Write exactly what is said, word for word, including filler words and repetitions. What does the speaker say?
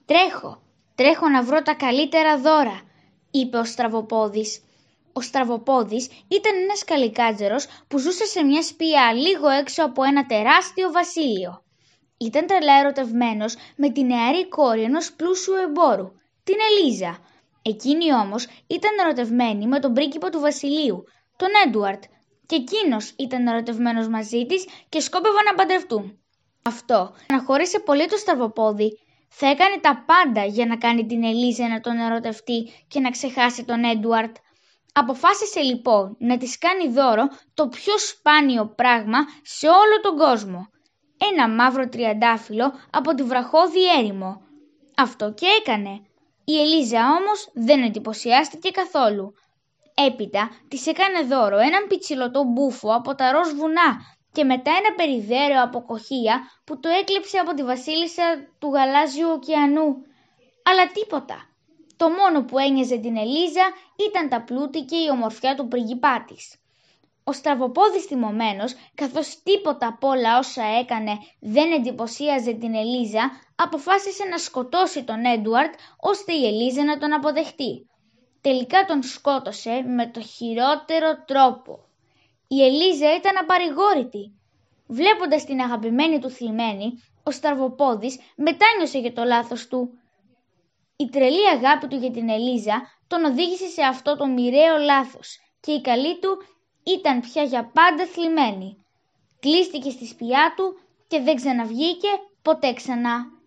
«Τρέχω, τρέχω να βρω τα καλύτερα δώρα», είπε ο Στραβοπόδης. Ο Στραβοπόδης ήταν ένας καλικάτζερος που ζούσε σε μια σπηλιά λίγο έξω από ένα τεράστιο βασίλειο. Ήταν τρελά ερωτευμένος με τη νεαρή κόρη ενός πλούσιου εμπόρου, την Ελίζα. Εκείνη όμως ήταν ερωτευμένη με τον πρίγκιπα του βασιλείου, τον Έντουαρτ, και εκείνος ήταν ερωτευμένος μαζί της και σκόπευαν να παντρευτούν. Αυτό αναχώρησε πολύ το Στραβοπόδη. Θα έκανε τα πάντα για να κάνει την Ελίζα να τον ερωτευτεί και να ξεχάσει τον Έντουαρτ. Αποφάσισε λοιπόν να της κάνει δώρο το πιο σπάνιο πράγμα σε όλο τον κόσμο. Ένα μαύρο τριαντάφυλλο από τη βραχώδη έρημο. Αυτό και έκανε. Η Ελίζα όμως δεν εντυπωσιάστηκε καθόλου. Έπειτα της έκανε δώρο έναν πιτσιλωτό μπούφο από τα ροζ βουνά και μετά ένα περιδέρεο από κοχεία που το έκλεψε από τη βασίλισσα του γαλάζιου ωκεανού. Αλλά τίποτα. Το μόνο που ένοιαζε την Ελίζα ήταν τα πλούτη και η ομορφιά του πριγκιπά της. Ο Στραβοπόδης θυμωμένος, καθώς τίποτα απ' όλα όσα έκανε δεν εντυπωσίαζε την Ελίζα, αποφάσισε να σκοτώσει τον Έντουαρτ ώστε η Ελίζα να τον αποδεχτεί. Τελικά τον σκότωσε με το χειρότερο τρόπο. Η Ελίζα ήταν απαρηγόρητη. Βλέποντας την αγαπημένη του θλιμμένη, ο Στραβοπόδης μετάνιωσε για το λάθος του. Η τρελή αγάπη του για την Ελίζα τον οδήγησε σε αυτό το μοιραίο λάθος και η καλή του ήταν πια για πάντα θλιμμένη. Κλείστηκε στη σπηλιά του και δεν ξαναβγήκε ποτέ ξανά.